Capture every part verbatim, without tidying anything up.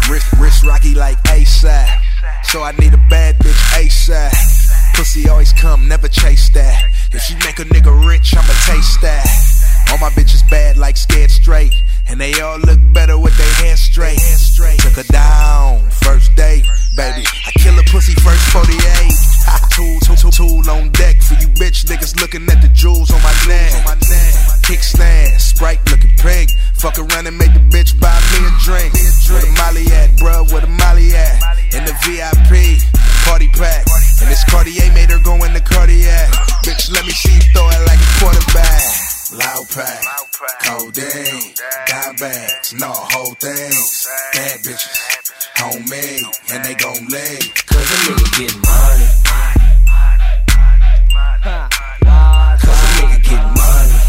Wrist, wrist rocky like ASAP. So I need a bad bitch ASAP. Pussy always come, never chase that. If she make a nigga rich, I'ma taste that. All my bitches bad like Scared Straight, and they all look better with their hands straight. Took her down, first date, baby. I kill a pussy first forty-eight. Tool, tool, tool, tool on deck for you bitch niggas looking at the jewels on my neck. Kickstand, Sprite looking pink. Fuck around and make the bitch buy me a drink. Where the Molly at, bruh? Where the Molly at? In the V I P party pack, and this Cartier made her go in the cardiac. Bitch, let me see you throw it like a quarterback. Loud pack, codeine, got bags, no whole things. Bad bitches, homemade, and they gon' lay. Cause a nigga get money. Cause a nigga get money.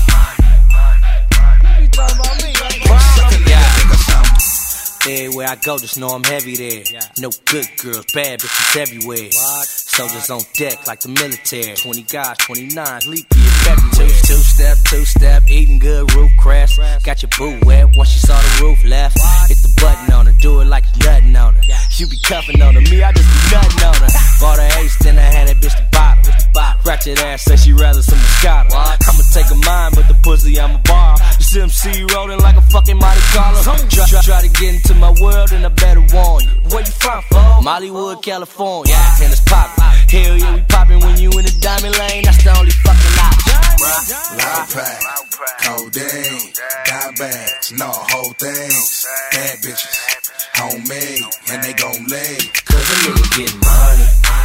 Everywhere I go, just know I'm heavy there. No good girls, bad bitches everywhere. Soldiers on deck like the military. Twenty guys, twenty-nines, leap year February. Two, two step, two step, eating good, roof crash. Got your boo wet once she saw the roof left. Hit the button on her, do it like it's nothing on her. You be cuffing on her, me I just be nutting on her. Bought her ace, then I had that bitch the bottle. Ratchet ass said she rather some Moscato. I'ma take a mine, but the pussy I'ma borrow. You see M C rolling like a fucking Monte Carlo. Try, try, try to get into my world and I better warn you. Where you from, folks? Mollywood, California. And it's poppin'. Hell yeah, we poppin' when you in the diamond lane. That's the only fucking option. Loud pack, codeine, got bags, no whole things. Bad bitches, homemade, and they gon' lay. Cause a nigga get money.